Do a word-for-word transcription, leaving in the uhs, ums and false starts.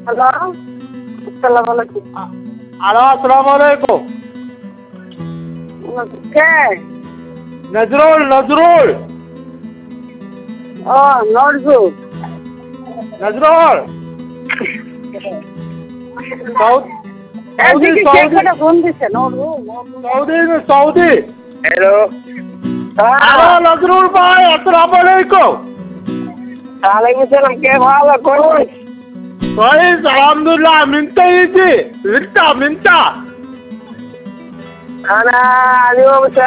Hello, আসসালামু আলাইকুম। Hello, আসসালামু আলাইকুম। কে? নজরুল নজরুল ও নজরুল। নজরুল সৌদি সৌদি এদিকে কে সৌদি করে ফোন দিছে? Nazrul, Nazrul. Saudi Saudi hello hello হ্যাঁ, নজরুল ভাই, আসসালামু আলাইকুম। ওয়ালাইকুম সালাম। কে ভালো কোন? كويس الحمد لله. منتا يجي انت منتا انا اليوم